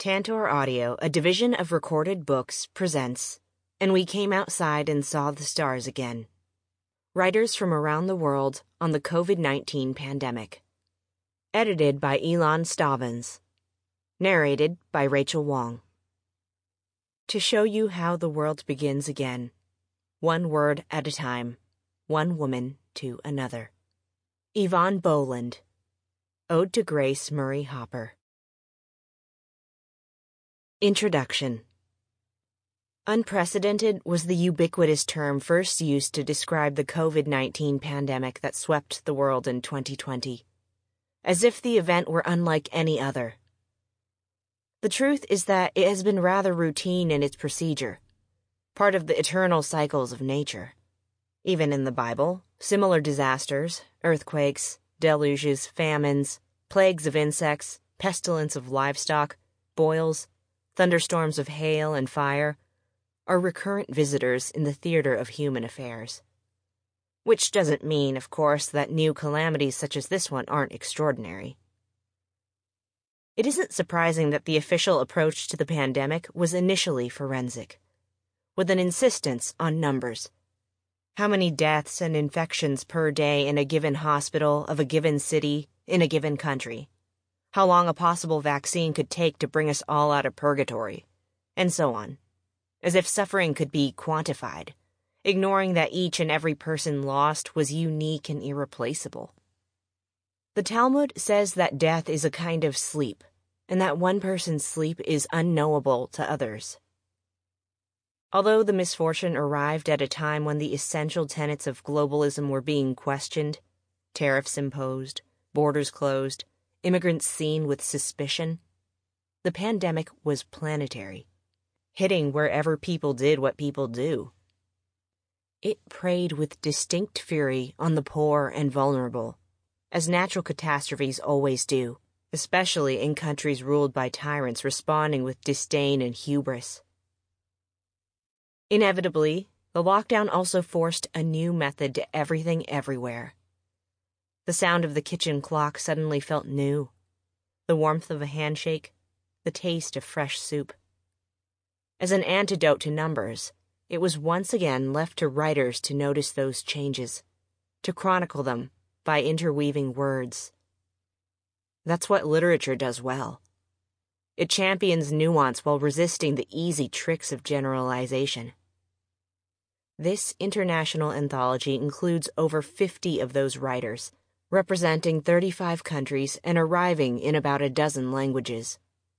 Tantor Audio, a division of Recorded Books, presents And We Came Outside and Saw the Stars Again. Writers from around the world on the COVID-19 pandemic. Edited by Elon Stavans. Narrated by Rachel Wong. To show you how the world begins again, one word at a time, one woman to another. Yvonne Boland. Ode to Grace Murray Hopper. Introduction. Unprecedented was the ubiquitous term first used to describe the COVID-19 pandemic that swept the world in 2020, as if the event were unlike any other. The truth is that it has been rather routine in its procedure, part of the eternal cycles of nature. Even in the Bible, similar disasters, earthquakes, deluges, famines, plagues of insects, pestilence of livestock, boils, thunderstorms of hail and fire, are recurrent visitors in the theater of human affairs. Which doesn't mean, of course, that new calamities such as this one aren't extraordinary. It isn't surprising that the official approach to the pandemic was initially forensic, with an insistence on numbers. How many deaths and infections per day in a given hospital of a given city in a given country? How long a possible vaccine could take to bring us all out of purgatory, and so on, as if suffering could be quantified, ignoring that each and every person lost was unique and irreplaceable. The Talmud says that death is a kind of sleep, and that one person's sleep is unknowable to others. Although the misfortune arrived at a time when the essential tenets of globalism were being questioned, tariffs imposed, borders closed, immigrants seen with suspicion, the pandemic was planetary, hitting wherever people did what people do. It preyed with distinct fury on the poor and vulnerable, as natural catastrophes always do, especially in countries ruled by tyrants responding with disdain and hubris. Inevitably, the lockdown also forced a new method to everything everywhere. The sound of the kitchen clock suddenly felt new, the warmth of a handshake, the taste of fresh soup. As an antidote to numbers, it was once again left to writers to notice those changes, to chronicle them by interweaving words. That's what literature does well. It champions nuance while resisting the easy tricks of generalization. This international anthology includes over 50 of those writers, representing 35 countries and arriving in about a dozen languages.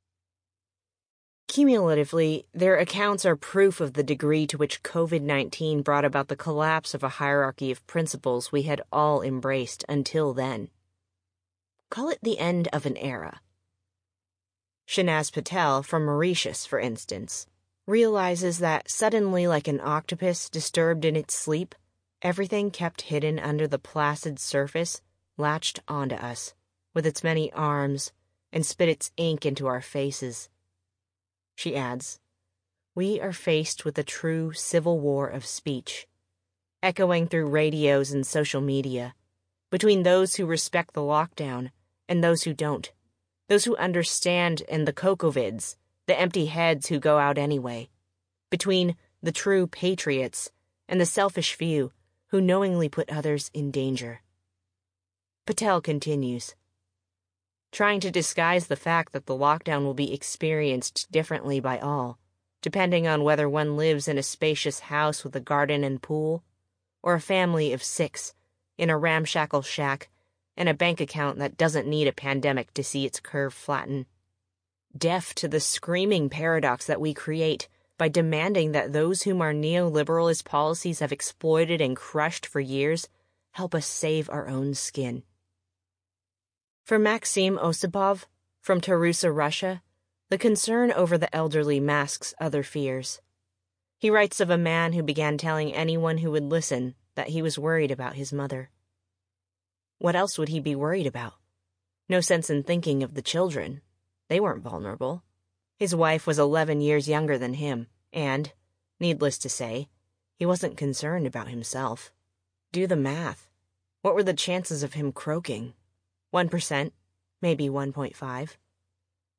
Cumulatively, their accounts are proof of the degree to which COVID-19 brought about the collapse of a hierarchy of principles we had all embraced until then. Call it the end of an era. Shanaz Patel from Mauritius, for instance, realizes that suddenly, like an octopus disturbed in its sleep, everything kept hidden under the placid surface latched onto us, with its many arms, and spit its ink into our faces. She adds, "We are faced with a true civil war of speech, echoing through radios and social media, between those who respect the lockdown and those who don't, those who understand and the cocovids, the empty heads who go out anyway, between the true patriots and the selfish few who knowingly put others in danger." Patel continues, trying to disguise the fact that the lockdown will be experienced differently by all, depending on whether one lives in a spacious house with a garden and pool, or a family of 6 in a ramshackle shack and a bank account that doesn't need a pandemic to see its curve flatten. Deaf to the screaming paradox that we create by demanding that those whom our neoliberalist policies have exploited and crushed for years help us save our own skin. For Maxim Osipov, from Tarusa, Russia, the concern over the elderly masks other fears. He writes of a man who began telling anyone who would listen that he was worried about his mother. What else would he be worried about? No sense in thinking of the children. They weren't vulnerable. His wife was 11 years younger than him, and, needless to say, he wasn't concerned about himself. Do the math. What were the chances of him croaking? 1%, maybe 1.5.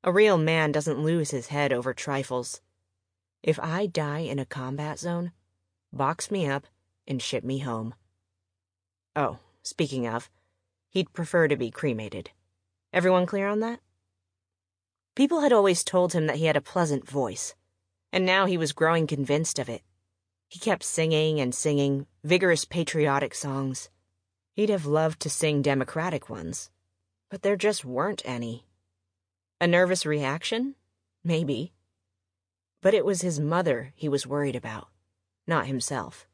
A real man doesn't lose his head over trifles. If I die in a combat zone, box me up and ship me home. Oh, speaking of, he'd prefer to be cremated. Everyone clear on that? People had always told him that he had a pleasant voice, and now he was growing convinced of it. He kept singing and singing vigorous patriotic songs. He'd have loved to sing democratic ones, but there just weren't any. A nervous reaction? Maybe. But it was his mother he was worried about, not himself.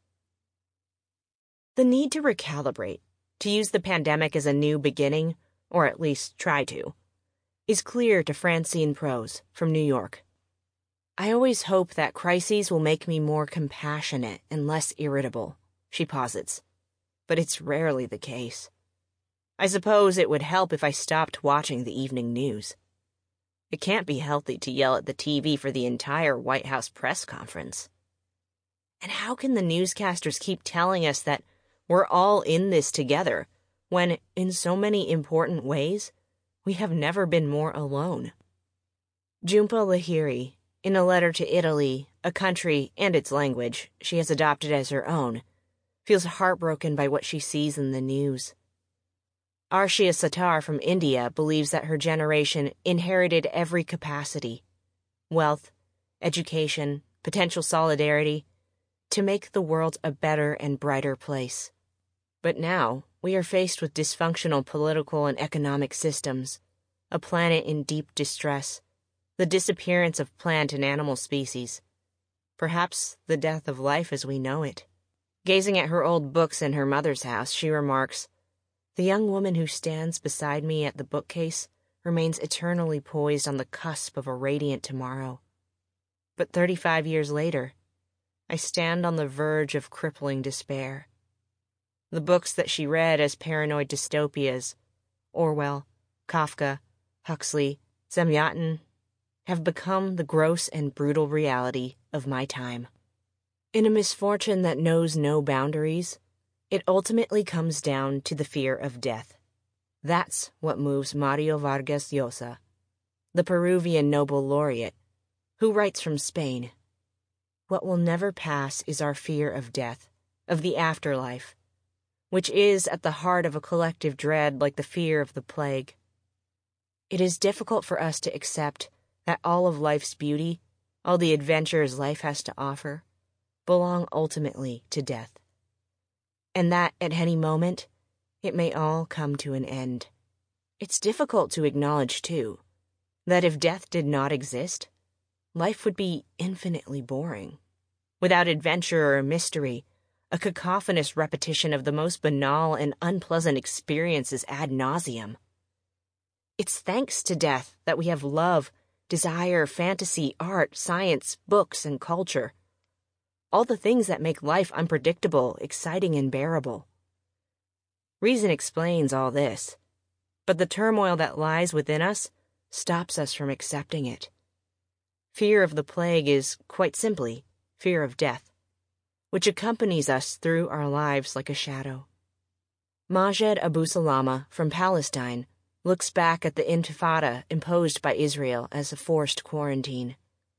The need to recalibrate, to use the pandemic as a new beginning, or at least try to, is clear to Francine Prose from New York. I always hope that crises will make me more compassionate and less irritable, she posits, but it's rarely the case. I suppose it would help if I stopped watching the evening news. It can't be healthy to yell at the TV for the entire White House press conference. And how can the newscasters keep telling us that we're all in this together when, in so many important ways, we have never been more alone? Jhumpa Lahiri, in a letter to Italy, a country and its language she has adopted as her own, feels heartbroken by what she sees in the news. Arshia Sattar from India believes that her generation inherited every capacity, wealth, education, potential solidarity, to make the world a better and brighter place. But now, we are faced with dysfunctional political and economic systems, a planet in deep distress, the disappearance of plant and animal species, perhaps the death of life as we know it. Gazing at her old books in her mother's house, she remarks, "The young woman who stands beside me at the bookcase remains eternally poised on the cusp of a radiant tomorrow. But 35 years later, I stand on the verge of crippling despair." The books that she read as paranoid dystopias, Orwell, Kafka, Huxley, Zamyatin, have become the gross and brutal reality of my time. In a misfortune that knows no boundaries, it ultimately comes down to the fear of death. That's what moves Mario Vargas Llosa, the Peruvian Nobel laureate, who writes from Spain. What will never pass is our fear of death, of the afterlife, which is at the heart of a collective dread like the fear of the plague. It is difficult for us to accept that all of life's beauty, all the adventures life has to offer, belong ultimately to death. And that at any moment, it may all come to an end. It's difficult to acknowledge, too, that if death did not exist, life would be infinitely boring. Without adventure or mystery, a cacophonous repetition of the most banal and unpleasant experiences ad nauseum. It's thanks to death that we have love, desire, fantasy, art, science, books, and culture. All the things that make life unpredictable, exciting, and bearable. Reason explains all this, but the turmoil that lies within us stops us from accepting it. Fear of the plague is, quite simply, fear of death, which accompanies us through our lives like a shadow. Majed Abu Salama from Palestine looks back at the intifada imposed by Israel as a forced quarantine.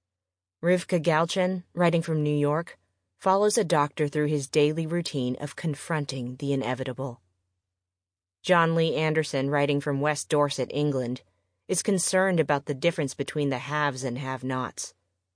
Rivka Galchen, writing from New York, follows a doctor through his daily routine of confronting the inevitable. John Lee Anderson, writing from West Dorset, England, is concerned about the difference between the haves and have-nots.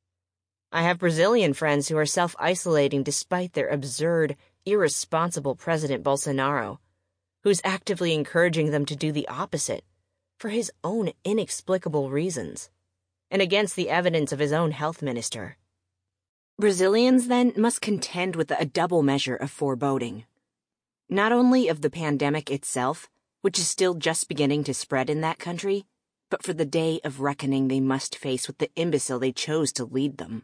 I have Brazilian friends who are self-isolating despite their absurd, irresponsible President Bolsonaro, who's actively encouraging them to do the opposite for his own inexplicable reasons, and against the evidence of his own health minister. Brazilians, then, must contend with a double measure of foreboding. Not only of the pandemic itself, which is still just beginning to spread in that country, but for the day of reckoning they must face with the imbecile they chose to lead them.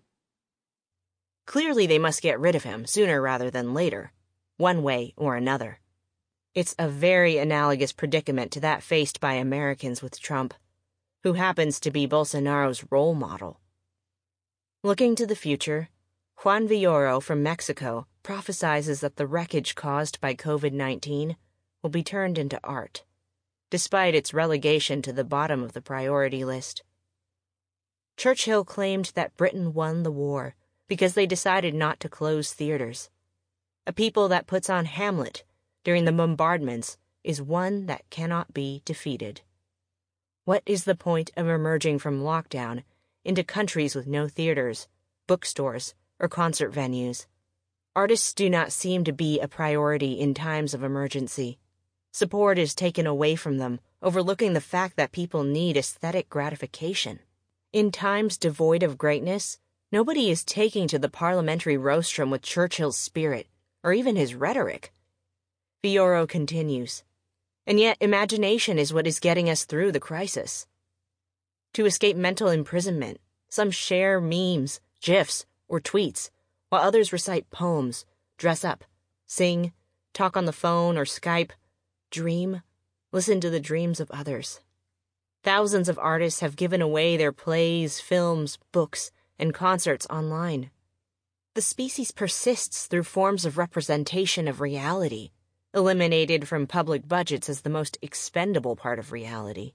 Clearly they must get rid of him sooner rather than later, one way or another. It's a very analogous predicament to that faced by Americans with Trump, who happens to be Bolsonaro's role model. Looking to the future, Juan Villoro from Mexico prophesizes that the wreckage caused by COVID-19 will be turned into art, despite its relegation to the bottom of the priority list. Churchill claimed that Britain won the war because they decided not to close theaters. A people that puts on Hamlet during the bombardments is one that cannot be defeated. What is the point of emerging from lockdown into countries with no theaters, bookstores, or concert venues? Artists do not seem to be a priority in times of emergency. Support is taken away from them, overlooking the fact that people need aesthetic gratification. In times devoid of greatness, nobody is taking to the parliamentary rostrum with Churchill's spirit, or even his rhetoric. Fioro continues, and yet imagination is what is getting us through the crisis. To escape mental imprisonment, some share memes, GIFs, or tweets, while others recite poems, dress up, sing, talk on the phone or Skype, dream, listen to the dreams of others. Thousands of artists have given away their plays, films, books, and concerts online. The species persists through forms of representation of reality, eliminated from public budgets as the most expendable part of reality.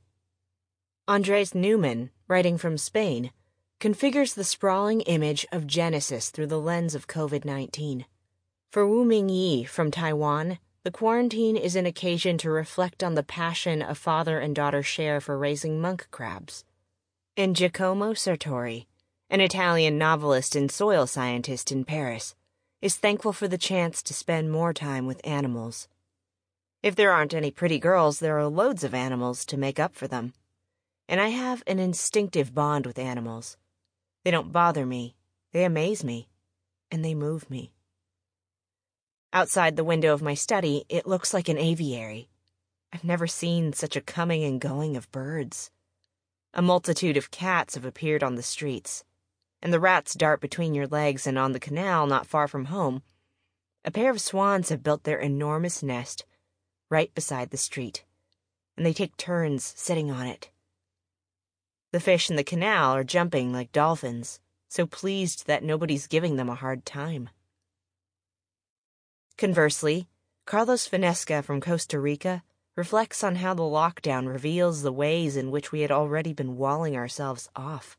Andres Newman, writing from Spain, configures the sprawling image of Genesis through the lens of COVID-19. For Wu Mingyi from Taiwan, the quarantine is an occasion to reflect on the passion a father and daughter share for raising monk crabs. And Giacomo Sartori, an Italian novelist and soil scientist in Paris, is thankful for the chance to spend more time with animals. If there aren't any pretty girls, there are loads of animals to make up for them. And I have an instinctive bond with animals. They don't bother me, they amaze me, and they move me. Outside the window of my study, it looks like an aviary. I've never seen such a coming and going of birds. A multitude of cats have appeared on the streets, and the rats dart between your legs, and on the canal not far from home, a pair of swans have built their enormous nest right beside the street, and they take turns sitting on it. The fish in the canal are jumping like dolphins, so pleased that nobody's giving them a hard time. Conversely, Carlos Finesca from Costa Rica reflects on how the lockdown reveals the ways in which we had already been walling ourselves off.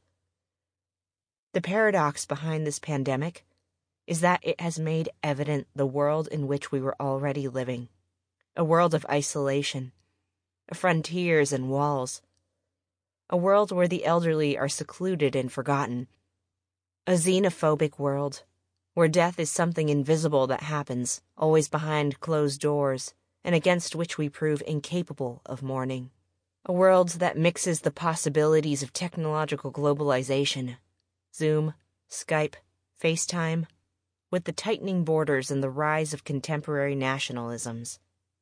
The paradox behind this pandemic is that it has made evident the world in which we were already living, a world of isolation, of frontiers and walls, a world where the elderly are secluded and forgotten, a xenophobic world where death is something invisible that happens, always behind closed doors, and against which we prove incapable of mourning. A world that mixes the possibilities of technological globalization, Zoom, Skype, FaceTime, with the tightening borders and the rise of contemporary nationalisms.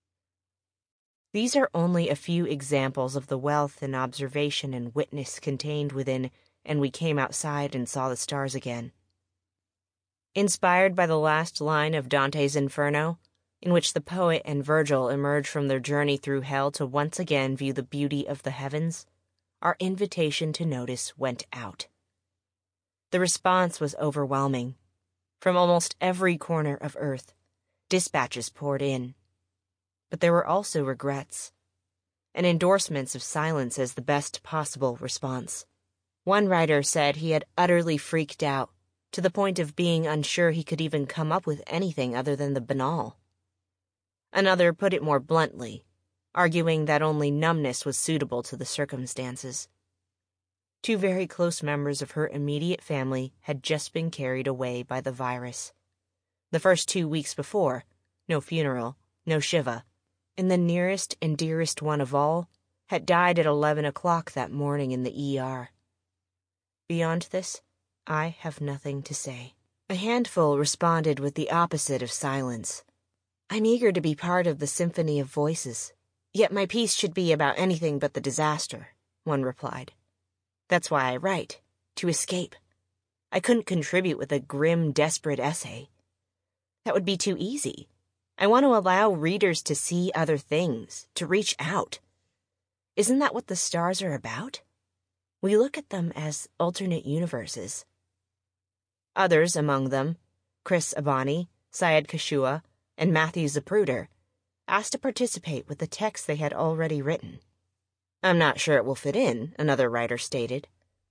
These are only a few examples of the wealth and observation and witness contained within "And We Came Outside and Saw the Stars Again." Inspired by the last line of Dante's Inferno, in which the poet and Virgil emerge from their journey through hell to once again view the beauty of the heavens, our invitation to notice went out. The response was overwhelming. From almost every corner of Earth, dispatches poured in. But there were also regrets, and endorsements of silence as the best possible response. One writer said he had utterly freaked out, to the point of being unsure he could even come up with anything other than the banal. Another put it more bluntly, arguing that only numbness was suitable to the circumstances. Two very close members of her immediate family had just been carried away by the virus. The first 2 weeks before, no funeral, no Shiva, and the nearest and dearest one of all had died at 11 o'clock that morning in the ER. Beyond this, I have nothing to say. A handful responded with the opposite of silence. I'm eager to be part of the symphony of voices, yet my piece should be about anything but the disaster, one replied. That's why I write, to escape. I couldn't contribute with a grim, desperate essay. That would be too easy. I want to allow readers to see other things, to reach out. Isn't that what the stars are about? We look at them as alternate universes. Others among them, Chris Abani, Syed Kashua, and Matthew Zapruder, asked to participate with the text they had already written. I'm not sure it will fit in, another writer stated,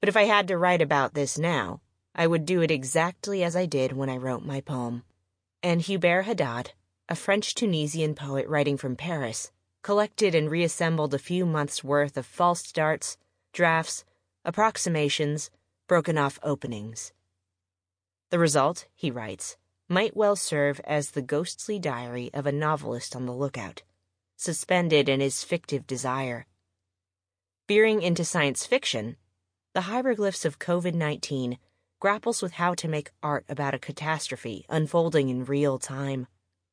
But if I had to write about this now, I would do it exactly as I did when I wrote my poem. And Hubert Haddad, a French-Tunisian poet writing from Paris, collected and reassembled a few months' worth of false starts, drafts, approximations, broken-off openings. The result, he writes, might well serve as the ghostly diary of a novelist on the lookout, suspended in his fictive desire. Veering into science fiction, The Hieroglyphs of COVID-19 grapples with how to make art about a catastrophe unfolding in real time.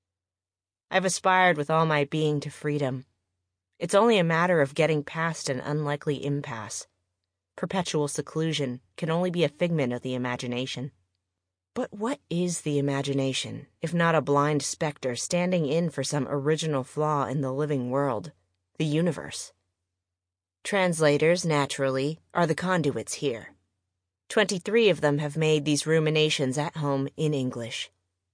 I've aspired with all my being to freedom. It's only a matter of getting past an unlikely impasse. Perpetual seclusion can only be a figment of the imagination. But what is the imagination, if not a blind specter standing in for some original flaw in the living world, the universe? Translators, naturally, are the conduits here. 23 of them have made these ruminations at home in English.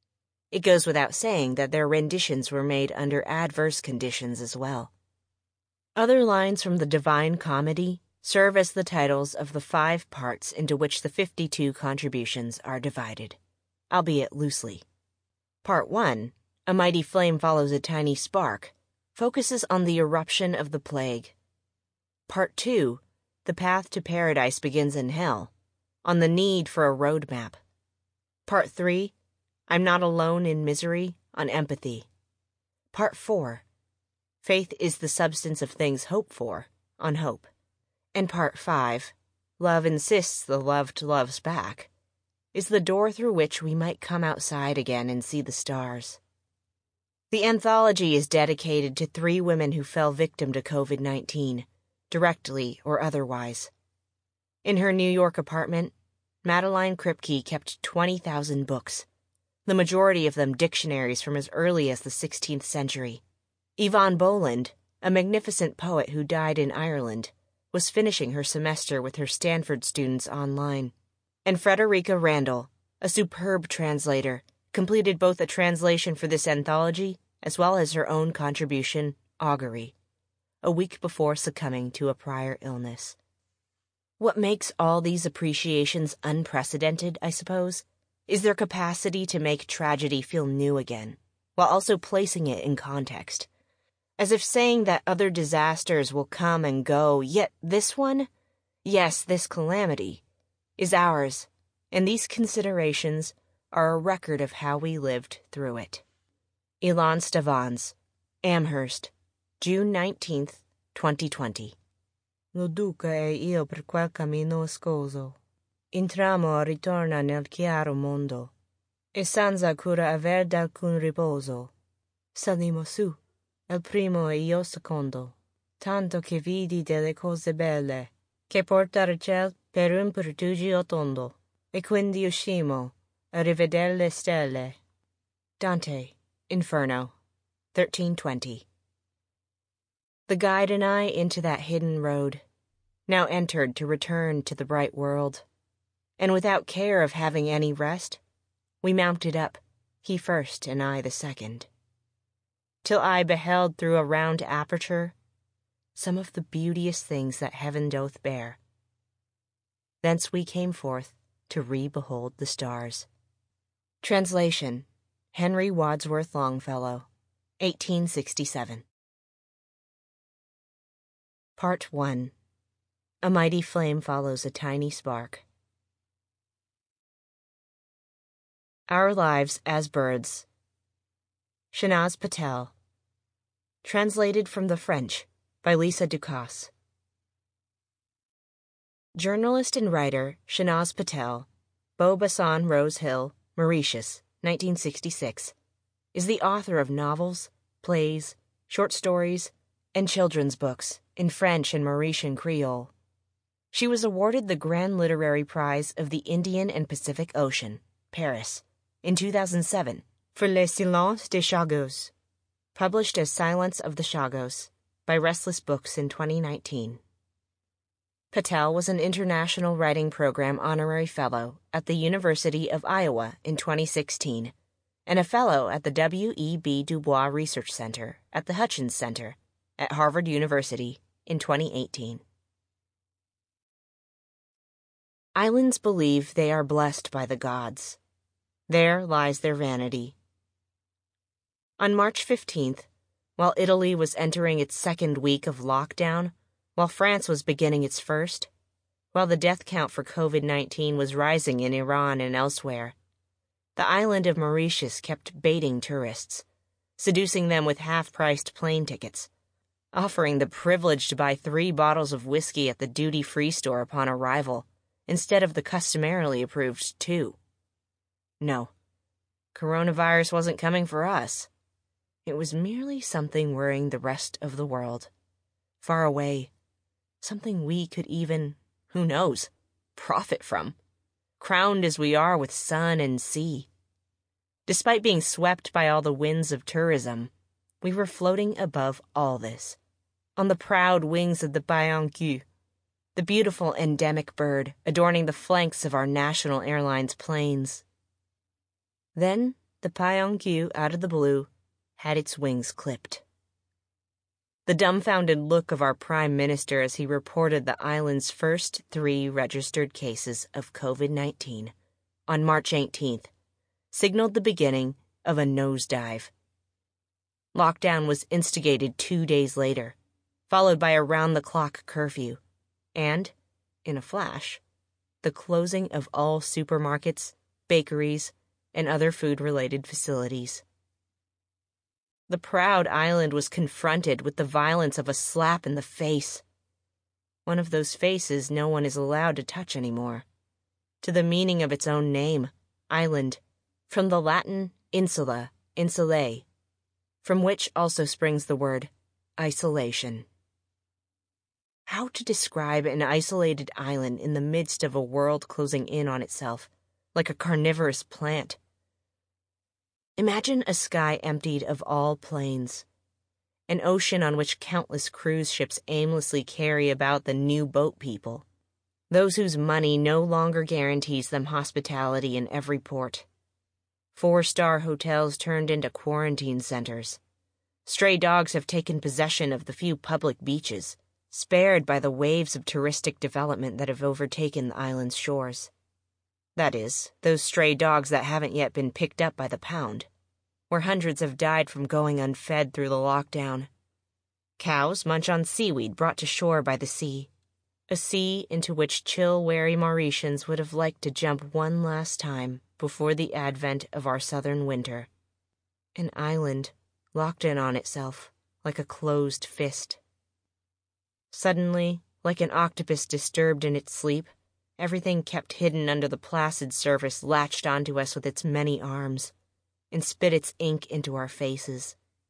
It goes without saying that their renditions were made under adverse conditions as well. Other lines from the Divine Comedy serve as the titles of the 5 parts into which the 52 contributions are divided, albeit loosely. Part 1, A Mighty Flame Follows a Tiny Spark, focuses on the eruption of the plague. Part 2, The Path to Paradise Begins in Hell, on the need for a roadmap. Part 3, I'm Not Alone in Misery, on empathy. Part 4, Faith is the Substance of Things Hoped For, on hope. And Part 5, Love Insists the Loved Loves Back, is the door through which we might come outside again and see the stars. The anthology is dedicated to 3 women who fell victim to COVID-19, directly or otherwise. In her New York apartment, Madeline Kripke kept 20,000 books, the majority of them dictionaries from as early as the 16th century. Yvonne Boland, a magnificent poet who died in Ireland, was finishing her semester with her Stanford students online. And Frederica Randall, a superb translator, completed both a translation for this anthology as well as her own contribution, Augury, a week before succumbing to a prior illness. What makes all these appreciations unprecedented, I suppose, is their capacity to make tragedy feel new again, while also placing it in context. As if saying that other disasters will come and go, yet this one, yes, this calamity, is ours, and these considerations are a record of how we lived through it. Ilan Stavans, Amherst, June 19th, 2020. Lo duca e io per quel cammino ascoso. Intramo a ritorna nel chiaro mondo, e senza cura aver d'alcun riposo. Salimo su, il primo e io secondo, tanto che vidi delle cose belle, che portar il ciel per un pertugio tondo, e quindi uscimo a rivedere le stelle. Dante, Inferno, 1320. The guide and I into that hidden road, now entered to return to the bright world, and without care of having any rest, we mounted up, he first and I the second, till I beheld through a round aperture some of the beauteous things that heaven doth bear. Thence we came forth to re-behold the stars. Translation, Henry Wadsworth Longfellow, 1867. Part 1. A Mighty Flame Follows a Tiny Spark. Our Lives as Birds. Shanaz Patel. Translated from the French by Lisa Ducasse. Journalist and writer Shanaz Patel, Beaubassin Rose Hill, Mauritius, 1966, is the author of novels, plays, short stories, and children's books in French and Mauritian Creole. She was awarded the Grand Literary Prize of the Indian and Pacific Ocean, Paris, in 2007 for Le Silence des Chagos, published as Silence of the Chagos by Restless Books in 2019. Patel was an International Writing Program Honorary Fellow at the University of Iowa in 2016 and a Fellow at the W.E.B. Du Bois Research Center at the Hutchins Center at Harvard University in 2018. Islands believe they are blessed by the gods. There lies their vanity. On March 15th, while Italy was entering its second week of lockdown, while France was beginning its first, while the death count for COVID-19 was rising in Iran and elsewhere, the island of Mauritius kept baiting tourists, seducing them with half-priced plane tickets, offering the privilege to buy 3 bottles of whiskey at the duty-free store upon arrival, instead of the customarily approved 2. No, coronavirus wasn't coming for us. It was merely something worrying the rest of the world. Far away, something we could even, who knows, profit from, crowned as we are with sun and sea. Despite being swept by all the winds of tourism, we were floating above all this, on the proud wings of the paillon-queue, the beautiful endemic bird adorning the flanks of our national airlines planes. Then the paillon-queue, out of the blue, had its wings clipped. The dumbfounded look of our Prime Minister as he reported the island's first 3 registered cases of COVID-19 on March 18th signaled the beginning of a nosedive. Lockdown was instigated 2 days later, followed by a round-the-clock curfew, and, in a flash, the closing of all supermarkets, bakeries, and other food-related facilities. The proud island was confronted with the violence of a slap in the face. One of those faces no one is allowed to touch anymore. To the meaning of its own name, island, from the Latin insula, insulae, from which also springs the word isolation. How to describe an isolated island in the midst of a world closing in on itself, like a carnivorous plant? Imagine a sky emptied of all planes, an ocean on which countless cruise ships aimlessly carry about the new boat people, those whose money no longer guarantees them hospitality in every port. 4-star hotels turned into quarantine centers. Stray dogs have taken possession of the few public beaches, spared by the waves of touristic development that have overtaken the island's shores. That is, those stray dogs that haven't yet been picked up by the pound, where hundreds have died from going unfed through the lockdown. Cows munch on seaweed brought to shore by the sea, a sea into which chill, wary Mauritians would have liked to jump one last time before the advent of our southern winter. An island locked in on itself like a closed fist. Suddenly, like an octopus disturbed in its sleep, everything kept hidden under the placid surface latched onto us with its many arms, and spit its ink into our faces.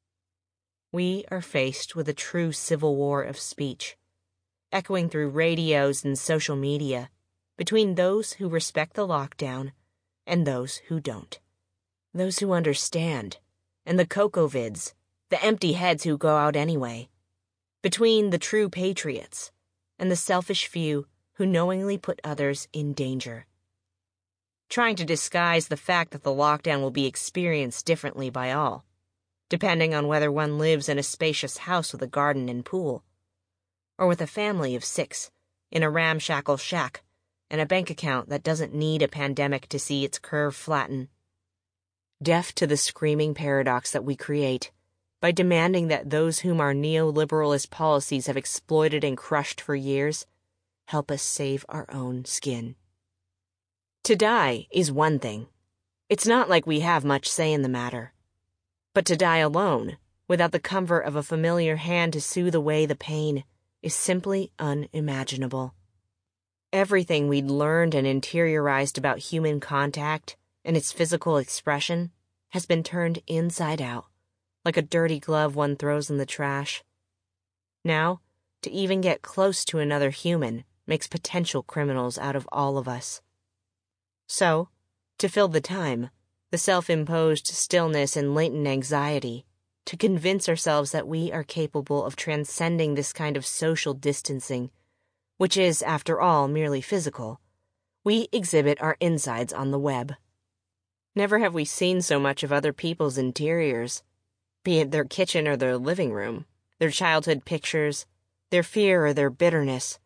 We are faced with a true civil war of speech, echoing through radios and social media, between those who respect the lockdown and those who don't. Those who understand, and the cocovids, the empty heads who go out anyway. Between the true patriots and the selfish few who knowingly put others in danger. Trying to disguise the fact that the lockdown will be experienced differently by all, depending on whether one lives in a spacious house with a garden and pool, or with a family of 6 in a ramshackle shack and a bank account that doesn't need a pandemic to see its curve flatten. Deaf to the screaming paradox that we create, by demanding that those whom our neoliberalist policies have exploited and crushed for years help us save our own skin. To die is one thing. It's not like we have much say in the matter. But to die alone, without the comfort of a familiar hand to soothe away the pain, is simply unimaginable. Everything we'd learned and interiorized about human contact and its physical expression has been turned inside out, like a dirty glove one throws in the trash. Now, to even get close to another human makes potential criminals out of all of us. So, to fill the time, the self-imposed stillness and latent anxiety, to convince ourselves that we are capable of transcending this kind of social distancing, which is, after all, merely physical, we exhibit our insides on the web. Never have we seen so much of other people's interiors, be it their kitchen or their living room, their childhood pictures, their fear or their bitterness,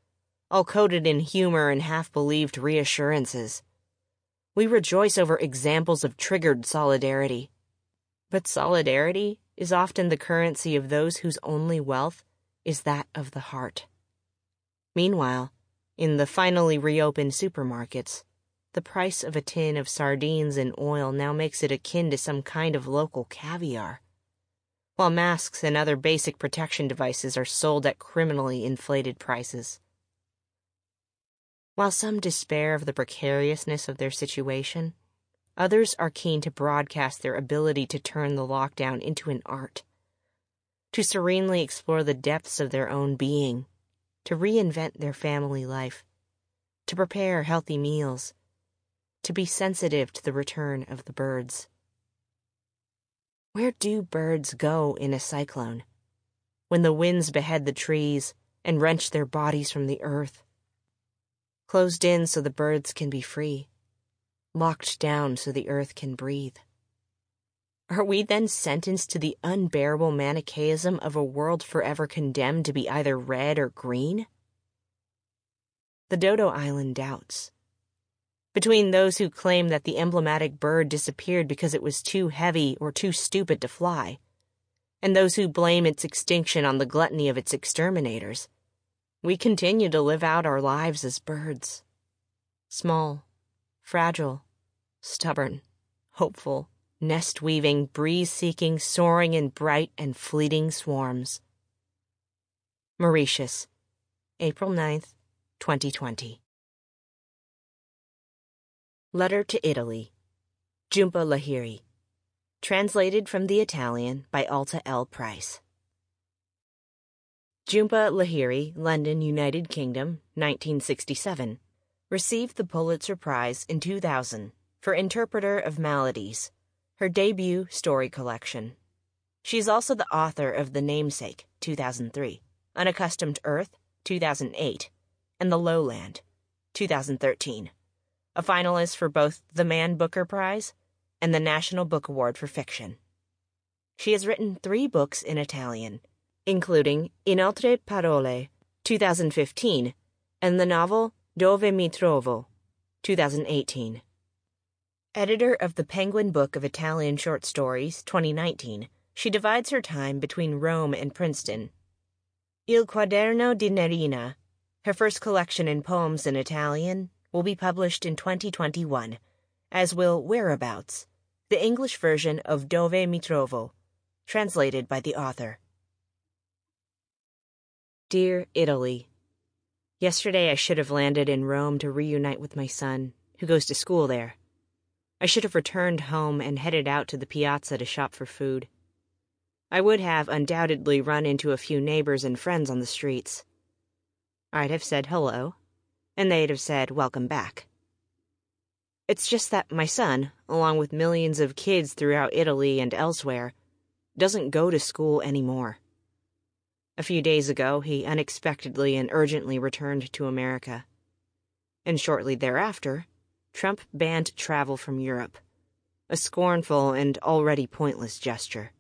all coated in humor and half-believed reassurances. We rejoice over examples of triggered solidarity. But solidarity is often the currency of those whose only wealth is that of the heart. Meanwhile, in the finally reopened supermarkets, the price of a tin of sardines in oil now makes it akin to some kind of local caviar, while masks and other basic protection devices are sold at criminally inflated prices. While some despair of the precariousness of their situation, others are keen to broadcast their ability to turn the lockdown into an art, to serenely explore the depths of their own being, to reinvent their family life, to prepare healthy meals, to be sensitive to the return of the birds. Where do birds go in a cyclone, when the winds behead the trees and wrench their bodies from the earth? Closed in so the birds can be free, locked down so the earth can breathe. Are we then sentenced to the unbearable manichaeism of a world forever condemned to be either red or green? The Dodo Island doubts. Between those who claim that the emblematic bird disappeared because it was too heavy or too stupid to fly, and those who blame its extinction on the gluttony of its exterminators, we continue to live out our lives as birds. Small, fragile, stubborn, hopeful, nest-weaving, breeze-seeking, soaring in bright and fleeting swarms. Mauritius, April 9th, 2020. Letter to Italy. Jhumpa Lahiri. Translated from the Italian by Alta L. Price. Jhumpa Lahiri, London, United Kingdom, 1967. Received the Pulitzer Prize in 2000 for Interpreter of Maladies, her debut story collection. She is also the author of The Namesake, 2003, Unaccustomed Earth, 2008, and The Lowland, 2013. A finalist for both the Man Booker Prize and the National Book Award for Fiction. She has written 3 books in Italian, including In Altre Parole, 2015, and the novel Dove mi trovo, 2018. Editor of the Penguin Book of Italian Short Stories, 2019, she divides her time between Rome and Princeton. Il Quaderno di Nerina, her first collection in poems in Italian, will be published in 2021, as will Whereabouts, the English version of Dove mi trovo, translated by the author. Dear Italy, yesterday I should have landed in Rome to reunite with my son, who goes to school there. I should have returned home and headed out to the piazza to shop for food. I would have undoubtedly run into a few neighbors and friends on the streets. I'd have said hello, and they'd have said welcome back. It's just that my son, along with millions of kids throughout Italy and elsewhere, doesn't go to school anymore. A few days ago, he unexpectedly and urgently returned to America. And shortly thereafter, Trump banned travel from Europe, a scornful and already pointless gesture.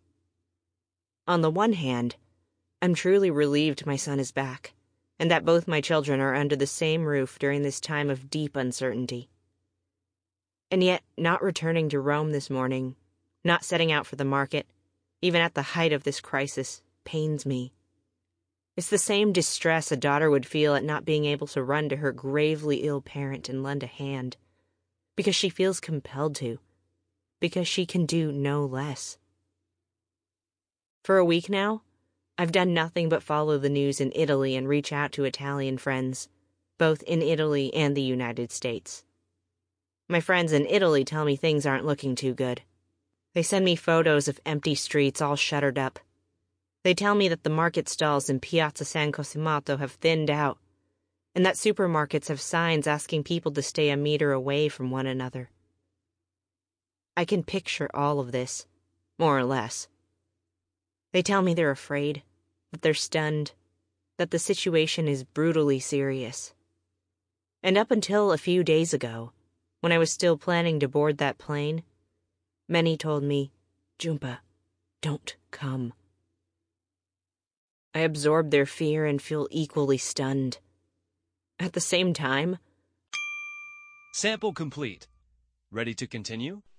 On the one hand, I'm truly relieved my son is back, and that both my children are under the same roof during this time of deep uncertainty. And yet, not returning to Rome this morning, not setting out for the market, even at the height of this crisis, pains me. It's the same distress a daughter would feel at not being able to run to her gravely ill parent and lend a hand, because she feels compelled to, because she can do no less. For a week now, I've done nothing but follow the news in Italy and reach out to Italian friends, both in Italy and the United States. My friends in Italy tell me things aren't looking too good. They send me photos of empty streets all shuttered up. They tell me that the market stalls in Piazza San Cosimato have thinned out, and that supermarkets have signs asking people to stay a meter away from one another. I can picture all of this, more or less. They tell me they're afraid, that they're stunned, that the situation is brutally serious. And up until a few days ago, when I was still planning to board that plane, many told me, Jhumpa, don't come. I absorb their fear and feel equally stunned. At the same time? Sample complete. Ready to continue?